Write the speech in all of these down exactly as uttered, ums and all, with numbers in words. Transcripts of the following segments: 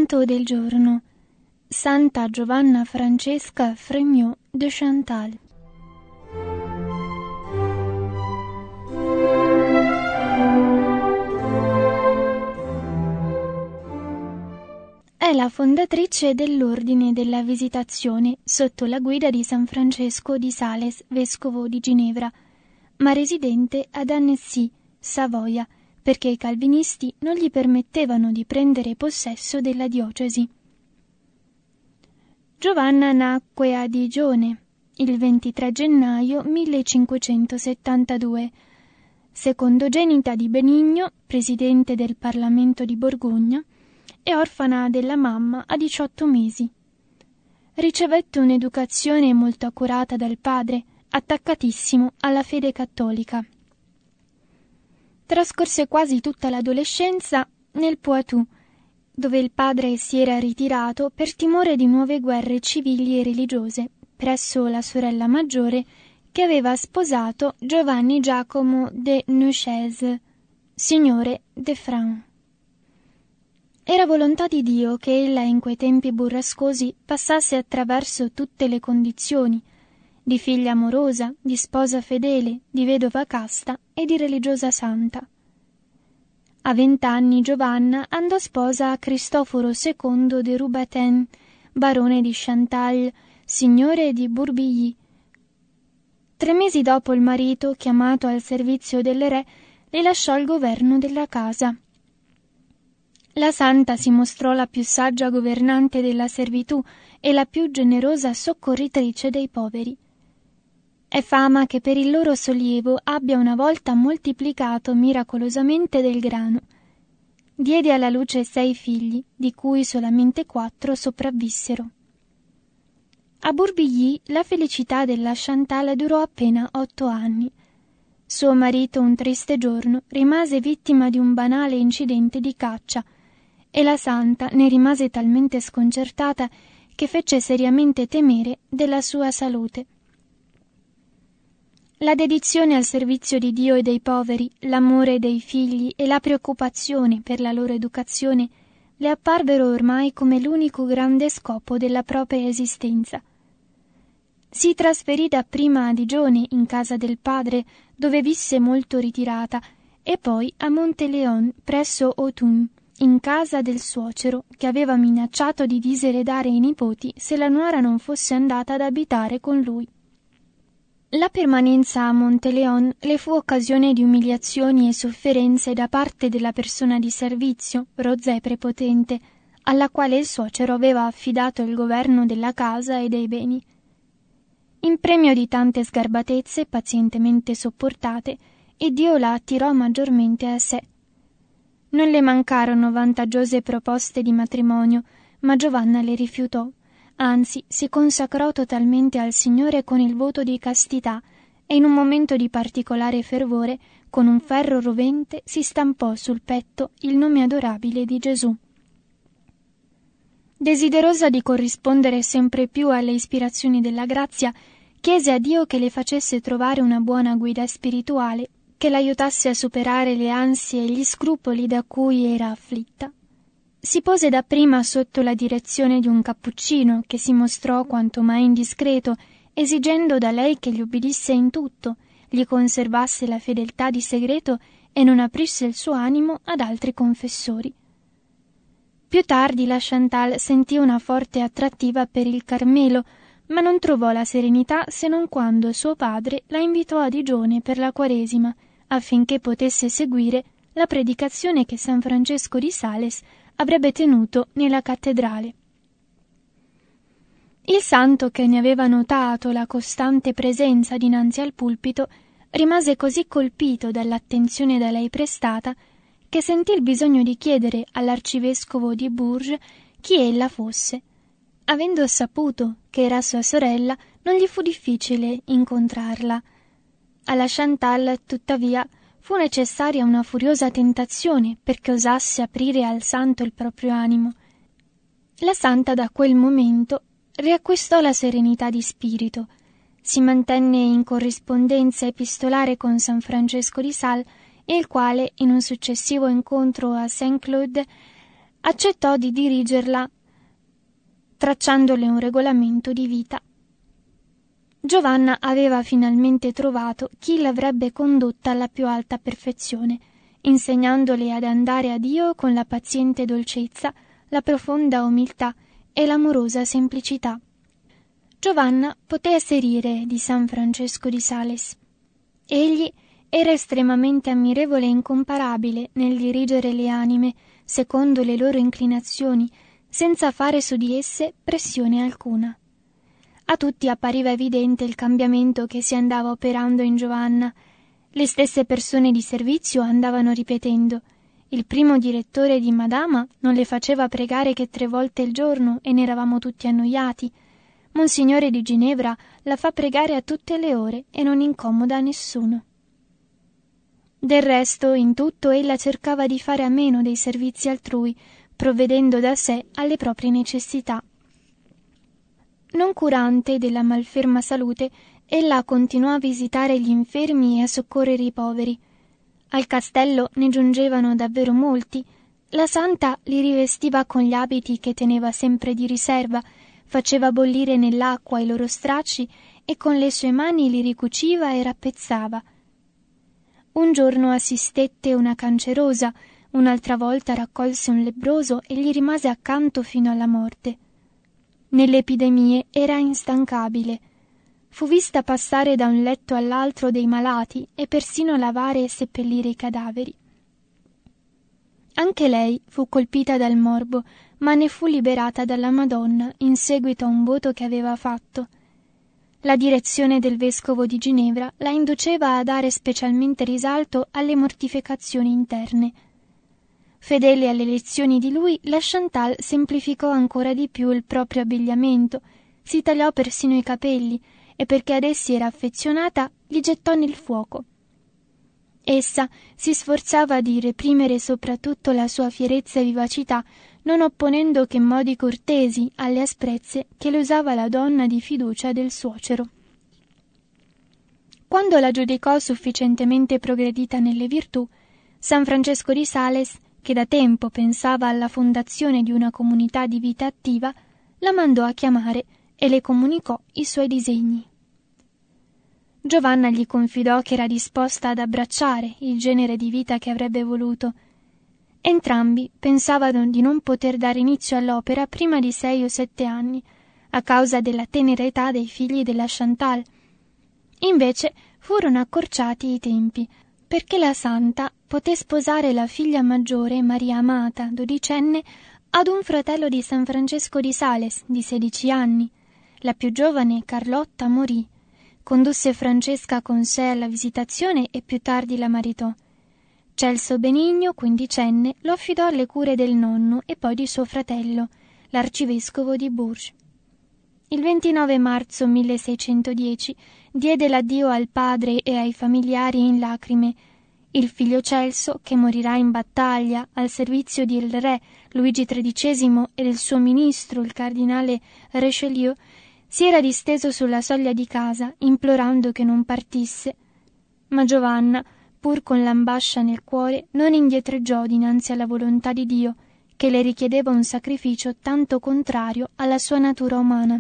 Santo del giorno. Santa Giovanna Francesca Frémiot de Chantal. È la fondatrice dell'Ordine della Visitazione sotto la guida di San Francesco di Sales, vescovo di Ginevra, ma residente ad Annecy, Savoia, perché i calvinisti non gli permettevano di prendere possesso della diocesi. Giovanna nacque a Digione il ventitré gennaio millecinquecentosettantadue, secondogenita di Benigno, presidente del Parlamento di Borgogna, e orfana della mamma a diciotto mesi. Ricevette un'educazione molto accurata dal padre, attaccatissimo alla fede cattolica. Trascorse quasi tutta l'adolescenza nel Poitou, dove il padre si era ritirato per timore di nuove guerre civili e religiose, presso la sorella maggiore che aveva sposato Giovanni Giacomo de Neuchèze, signore de France. Era volontà di Dio che ella in quei tempi burrascosi passasse attraverso tutte le condizioni, di figlia amorosa, di sposa fedele, di vedova casta e di religiosa santa. A vent'anni Giovanna andò sposa a Cristoforo secondo de Rubatin, barone di Chantal, signore di Bourbilly. Tre mesi dopo il marito, chiamato al servizio del re, le lasciò il governo della casa. La santa si mostrò la più saggia governante della servitù e la più generosa soccorritrice dei poveri. È fama che per il loro sollievo abbia una volta moltiplicato miracolosamente del grano. Diede alla luce sei figli, di cui solamente quattro sopravvissero. A Bourbilly la felicità della Chantal durò appena otto anni. Suo marito un triste giorno rimase vittima di un banale incidente di caccia, e la santa ne rimase talmente sconcertata che fece seriamente temere della sua salute. La dedizione al servizio di Dio e dei poveri, l'amore dei figli e la preoccupazione per la loro educazione le apparvero ormai come l'unico grande scopo della propria esistenza. Si trasferì dapprima a Digione, in casa del padre, dove visse molto ritirata, e poi a Monteleon, presso Autun, in casa del suocero, che aveva minacciato di diseredare i nipoti se la nuora non fosse andata ad abitare con lui. La permanenza a Monteleon le fu occasione di umiliazioni e sofferenze da parte della persona di servizio, rozza e prepotente, alla quale il suocero aveva affidato il governo della casa e dei beni. In premio di tante sgarbatezze pazientemente sopportate, Dio la attirò maggiormente a sé. Non le mancarono vantaggiose proposte di matrimonio, ma Giovanna le rifiutò, anzi si consacrò totalmente al Signore con il voto di castità e in un momento di particolare fervore, con un ferro rovente, si stampò sul petto il nome adorabile di Gesù. Desiderosa di corrispondere sempre più alle ispirazioni della grazia, chiese a Dio che le facesse trovare una buona guida spirituale, che l'aiutasse a superare le ansie e gli scrupoli da cui era afflitta. Si pose dapprima sotto la direzione di un cappuccino che si mostrò quanto mai indiscreto, esigendo da lei che gli ubbidisse in tutto, gli conservasse la fedeltà di segreto e non aprisse il suo animo ad altri confessori. Più tardi la Chantal sentì una forte attrattiva per il Carmelo, ma non trovò la serenità se non quando suo padre la invitò a Digione per la Quaresima, affinché potesse seguire la predicazione che San Francesco di Sales avrebbe tenuto nella cattedrale. Il santo, che ne aveva notato la costante presenza dinanzi al pulpito, rimase così colpito dall'attenzione da lei prestata che sentì il bisogno di chiedere all'arcivescovo di Bourges chi ella fosse. Avendo saputo che era sua sorella, non gli fu difficile incontrarla. Alla Chantal, tuttavia, fu necessaria una furiosa tentazione perché osasse aprire al santo il proprio animo. La santa da quel momento riacquistò la serenità di spirito, si mantenne in corrispondenza epistolare con San Francesco di Sales, il quale, in un successivo incontro a Saint-Cloud, accettò di dirigerla tracciandole un regolamento di vita. Giovanna aveva finalmente trovato chi l'avrebbe condotta alla più alta perfezione, insegnandole ad andare a Dio con la paziente dolcezza, la profonda umiltà e l'amorosa semplicità. Giovanna poté asserire di San Francesco di Sales: egli era estremamente ammirevole e incomparabile nel dirigere le anime secondo le loro inclinazioni, senza fare su di esse pressione alcuna. A tutti appariva evidente il cambiamento che si andava operando in Giovanna. Le stesse persone di servizio andavano ripetendo: il primo direttore di Madama non le faceva pregare che tre volte al giorno e ne eravamo tutti annoiati. Monsignore di Ginevra la fa pregare a tutte le ore e non incomoda nessuno. Del resto, in tutto ella cercava di fare a meno dei servizi altrui, provvedendo da sé alle proprie necessità. Non curante della malferma salute, ella continuò a visitare gli infermi e a soccorrere i poveri. Al castello ne giungevano davvero molti. La santa li rivestiva con gli abiti che teneva sempre di riserva, faceva bollire nell'acqua i loro stracci e con le sue mani li ricuciva e rappezzava. Un giorno assistette una cancerosa, un'altra volta raccolse un lebbroso e gli rimase accanto fino alla morte. Nelle epidemie era instancabile. Fu vista passare da un letto all'altro dei malati e persino lavare e seppellire i cadaveri. Anche lei fu colpita dal morbo, ma ne fu liberata dalla Madonna in seguito a un voto che aveva fatto. La direzione del vescovo di Ginevra la induceva a dare specialmente risalto alle mortificazioni interne. Fedele alle lezioni di lui, la Chantal semplificò ancora di più il proprio abbigliamento, si tagliò persino i capelli e, perché ad essi era affezionata, li gettò nel fuoco. Essa si sforzava di reprimere soprattutto la sua fierezza e vivacità, non opponendo che modi cortesi alle asprezze che le usava la donna di fiducia del suocero. Quando la giudicò sufficientemente progredita nelle virtù, San Francesco di Sales, che da tempo pensava alla fondazione di una comunità di vita attiva, la mandò a chiamare e le comunicò i suoi disegni. Giovanna gli confidò che era disposta ad abbracciare il genere di vita che avrebbe voluto. Entrambi pensavano di non poter dare inizio all'opera prima di sei o sette anni, a causa della tenera età dei figli della Chantal. Invece furono accorciati i tempi, perché la santa poté sposare la figlia maggiore, Maria Amata, dodicenne, ad un fratello di San Francesco di Sales, di sedici anni. La più giovane, Carlotta, morì. Condusse Francesca con sé alla visitazione e più tardi la maritò. Celso Benigno, quindicenne, lo affidò alle cure del nonno e poi di suo fratello, l'arcivescovo di Bourges. Il ventinove marzo milleseicentodieci diede l'addio al padre e ai familiari in lacrime. Il figlio Celso, che morirà in battaglia al servizio del re Luigi tredicesimo e del suo ministro, il cardinale Richelieu, si era disteso sulla soglia di casa, implorando che non partisse. Ma Giovanna, pur con l'ambascia nel cuore, non indietreggiò dinanzi alla volontà di Dio, che le richiedeva un sacrificio tanto contrario alla sua natura umana.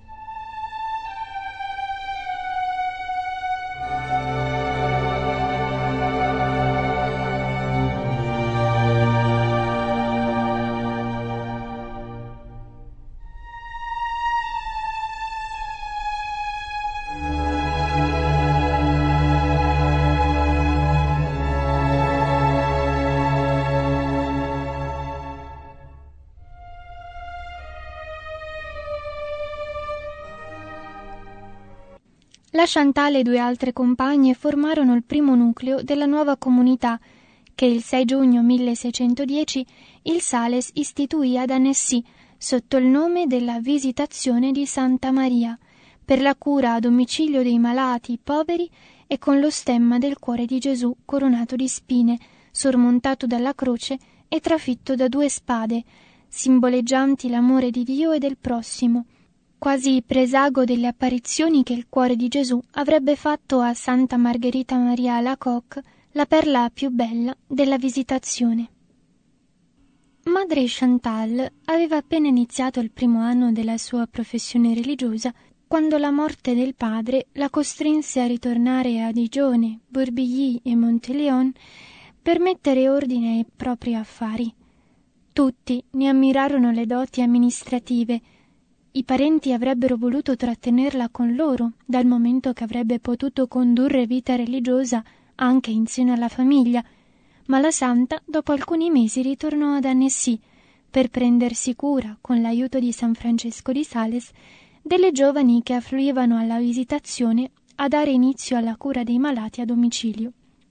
La Chantal e due altre compagne formarono il primo nucleo della nuova comunità che il sei giugno milleseicentodieci il Sales istituì ad Annecy sotto il nome della Visitazione di Santa Maria, per la cura a domicilio dei malati poveri e con lo stemma del cuore di Gesù coronato di spine, sormontato dalla croce e trafitto da due spade, simboleggianti l'amore di Dio e del prossimo, quasi presago delle apparizioni che il cuore di Gesù avrebbe fatto a Santa Margherita Maria Alacoque, la perla più bella della Visitazione. Madre Chantal aveva appena iniziato il primo anno della sua professione religiosa quando la morte del padre la costrinse a ritornare a Digione, Bourbilly e Monteleone per mettere ordine ai propri affari. Tutti ne ammirarono le doti amministrative. I parenti avrebbero voluto trattenerla con loro, dal momento che avrebbe potuto condurre vita religiosa anche in seno alla famiglia, ma la santa dopo alcuni mesi ritornò ad Annecy per prendersi cura, con l'aiuto di San Francesco di Sales, delle giovani che affluivano alla Visitazione a dare inizio alla cura dei malati a domicilio.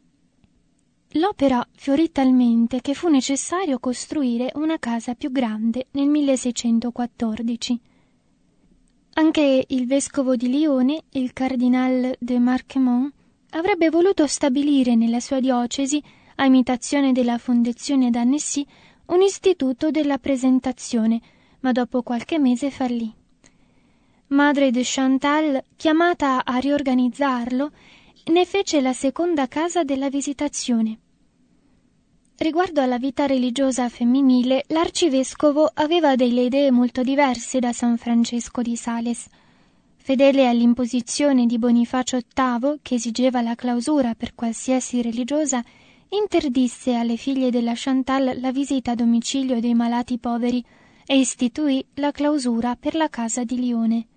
L'opera fiorì talmente che fu necessario costruire una casa più grande nel milleseicentoquattordici. Anche il vescovo di Lione, il cardinal de Marquemont, avrebbe voluto stabilire nella sua diocesi, a imitazione della fondazione d'Annecy, un istituto della presentazione, ma dopo qualche mese fallì. Madre de Chantal, chiamata a riorganizzarlo, ne fece la seconda casa della Visitazione. Riguardo alla vita religiosa femminile, l'arcivescovo aveva delle idee molto diverse da San Francesco di Sales. Fedele all'imposizione di Bonifacio ottavo, che esigeva la clausura per qualsiasi religiosa, interdisse alle figlie della Chantal la visita a domicilio dei malati poveri e istituì la clausura per la casa di Lione.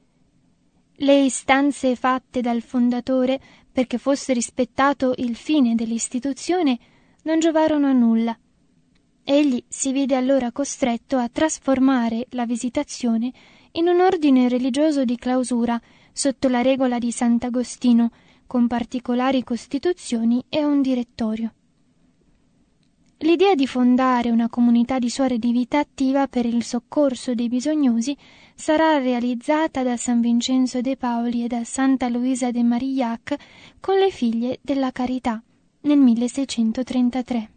Le istanze fatte dal fondatore perché fosse rispettato il fine dell'istituzione non giovarono a nulla. Egli si vide allora costretto a trasformare la Visitazione in un ordine religioso di clausura sotto la regola di Sant'Agostino, con particolari costituzioni e un direttorio. L'idea di fondare una comunità di suore di vita attiva per il soccorso dei bisognosi sarà realizzata da San Vincenzo de Paoli e da Santa Luisa de Marillac con le Figlie della Carità nel milleseicentotrentatré.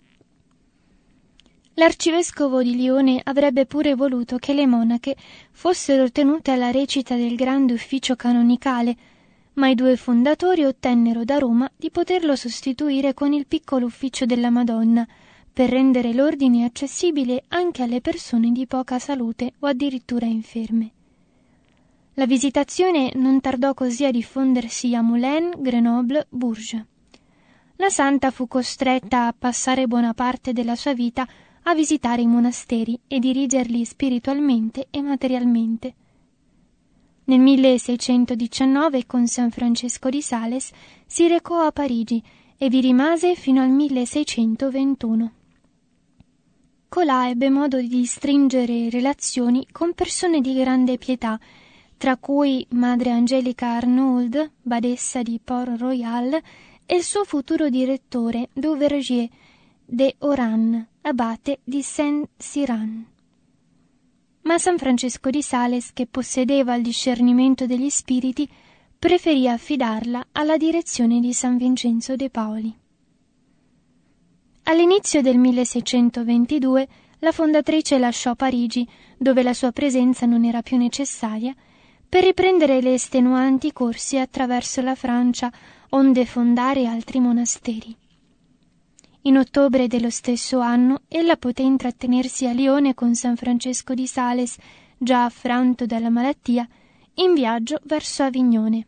L'arcivescovo di Lione avrebbe pure voluto che le monache fossero tenute alla recita del grande ufficio canonicale, ma i due fondatori ottennero da Roma di poterlo sostituire con il piccolo ufficio della Madonna, per rendere l'ordine accessibile anche alle persone di poca salute o addirittura inferme. La Visitazione non tardò così a diffondersi a Moulins, Grenoble, Bourges. La santa fu costretta a passare buona parte della sua vita a visitare i monasteri e dirigerli spiritualmente e materialmente. Nel milleseicentodiciannove con San Francesco di Sales si recò a Parigi e vi rimase fino al milleseicentoventuno. Colà ebbe modo di stringere relazioni con persone di grande pietà, tra cui Madre Angelica Arnauld, badessa di Port-Royal, e il suo futuro direttore Duvergier de Oran, abate di Saint-Cyran. Ma San Francesco di Sales, che possedeva il discernimento degli spiriti, preferì affidarla alla direzione di San Vincenzo de Paoli. All'inizio del milleseicentoventidue la fondatrice lasciò Parigi, dove la sua presenza non era più necessaria, per riprendere le estenuanti corse attraverso la Francia, onde fondare altri monasteri. In ottobre dello stesso anno ella poté intrattenersi a Lione con San Francesco di Sales, già affranto dalla malattia, in viaggio verso Avignone.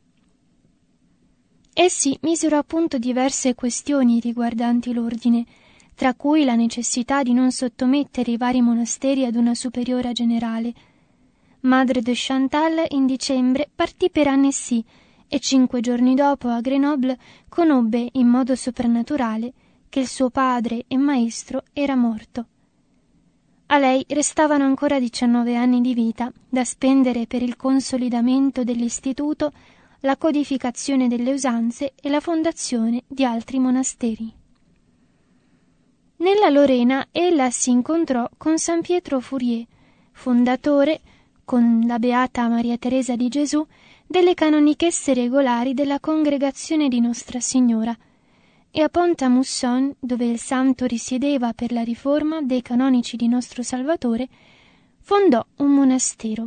Essi misero a punto diverse questioni riguardanti l'ordine, tra cui la necessità di non sottomettere i vari monasteri ad una superiora generale. Madre de Chantal in dicembre partì per Annecy e cinque giorni dopo a Grenoble conobbe in modo soprannaturale che il suo padre e maestro era morto. A lei restavano ancora diciannove anni di vita da spendere per il consolidamento dell'istituto, la codificazione delle usanze e la fondazione di altri monasteri. Nella Lorena ella si incontrò con San Pietro Fourier, fondatore, con la Beata Maria Teresa di Gesù, delle canonichesse regolari della Congregazione di Nostra Signora, e a Pont-à-Mousson, dove il santo risiedeva per la riforma dei canonici di Nostro Salvatore, fondò un monastero.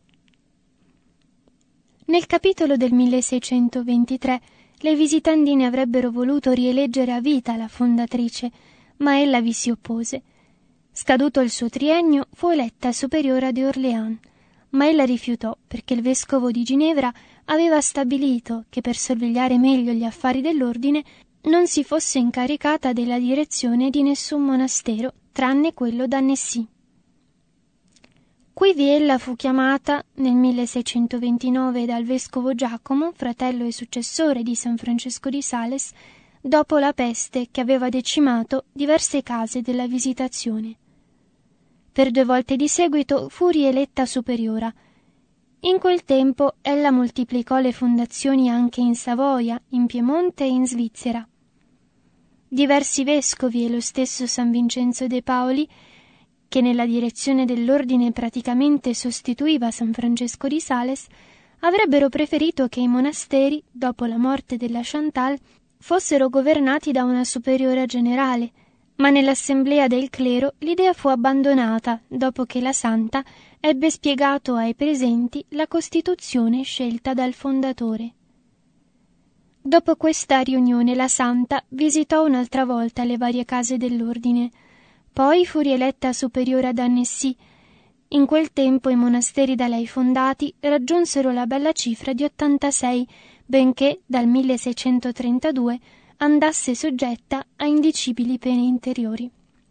Nel capitolo del milleseicentoventitré le visitandine avrebbero voluto rieleggere a vita la fondatrice, ma ella vi si oppose. Scaduto il suo triennio, fu eletta superiora di Orléans, ma ella rifiutò perché il vescovo di Ginevra aveva stabilito che per sorvegliare meglio gli affari dell'ordine non si fosse incaricata della direzione di nessun monastero, tranne quello d'Annecy. Quivi ella fu chiamata nel milleseicentoventinove dal vescovo Giacomo, fratello e successore di San Francesco di Sales, dopo la peste che aveva decimato diverse case della Visitazione. Per due volte di seguito fu rieletta superiora. In quel tempo ella moltiplicò le fondazioni anche in Savoia, in Piemonte e in Svizzera. Diversi vescovi e lo stesso San Vincenzo de Paoli, che nella direzione dell'ordine praticamente sostituiva San Francesco di Sales, avrebbero preferito che i monasteri, dopo la morte della Chantal, fossero governati da una superiora generale, ma nell'assemblea del clero l'idea fu abbandonata dopo che la santa ebbe spiegato ai presenti la costituzione scelta dal fondatore. Dopo questa riunione la santa visitò un'altra volta le varie case dell'ordine. Poi fu rieletta superiora ad Annecy. In quel tempo i monasteri da lei fondati raggiunsero la bella cifra di ottantasei, benché dal milleseicentotrentadue andasse soggetta a indicibili pene interiori.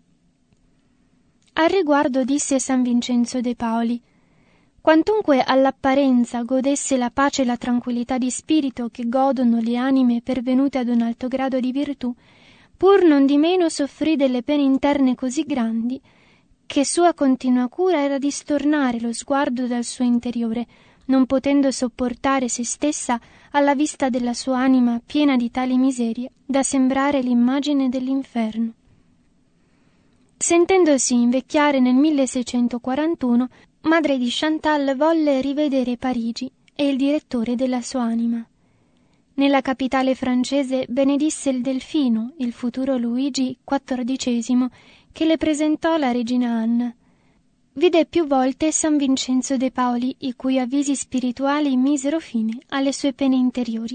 Al riguardo disse San Vincenzo de Paoli: quantunque all'apparenza godesse la pace e la tranquillità di spirito che godono le anime pervenute ad un alto grado di virtù, pur non di meno soffrì delle pene interne così grandi che sua continua cura era di stornare lo sguardo dal suo interiore, non potendo sopportare se stessa alla vista della sua anima piena di tali miserie da sembrare l'immagine dell'inferno. Sentendosi invecchiare nel milleseicentoquarantuno, madre di Chantal volle rivedere Parigi e il direttore della sua anima. Nella capitale francese benedisse il Delfino, il futuro Luigi quattordicesimo, che le presentò la regina Anna. Vide più volte San Vincenzo de Paoli, i cui avvisi spirituali misero fine alle sue pene interiori.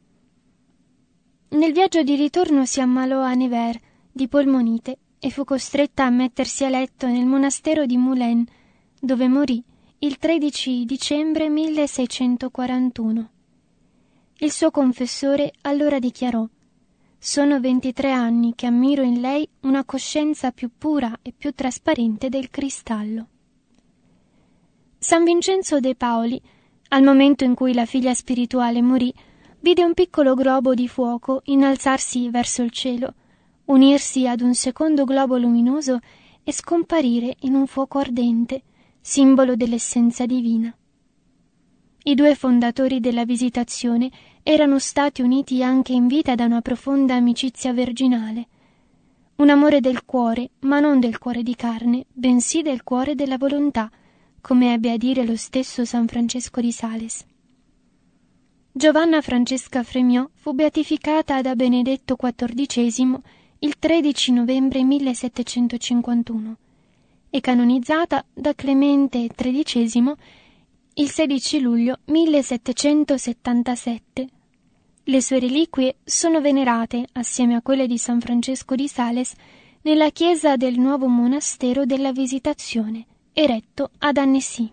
Nel viaggio di ritorno si ammalò a Nevers di polmonite e fu costretta a mettersi a letto nel monastero di Moulins, dove morì il tredici dicembre milleseicentoquarantuno. Il suo confessore allora dichiarò: «Sono ventitré anni che ammiro in lei una coscienza più pura e più trasparente del cristallo». San Vincenzo de Paoli, al momento in cui la figlia spirituale morì, vide un piccolo globo di fuoco innalzarsi verso il cielo, unirsi ad un secondo globo luminoso e scomparire in un fuoco ardente, simbolo dell'essenza divina. I due fondatori della Visitazione erano stati uniti anche in vita da una profonda amicizia virginale, un amore del cuore, ma non del cuore di carne, bensì del cuore della volontà, come ebbe a dire lo stesso San Francesco di Sales. Giovanna Francesca Frémiot fu beatificata da Benedetto quattordicesimo il tredici novembre millesettecentocinquantuno e canonizzata da Clemente tredicesimo il sedici luglio millesettecentosettantasette. Le sue reliquie sono venerate, assieme a quelle di San Francesco di Sales, nella chiesa del nuovo monastero della Visitazione, eretto ad Annecy.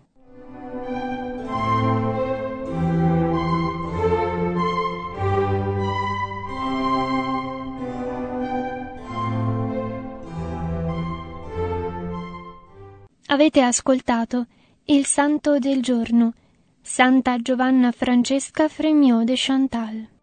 Avete ascoltato Il Santo del Giorno, Santa Giovanna Francesca Frémiot de Chantal.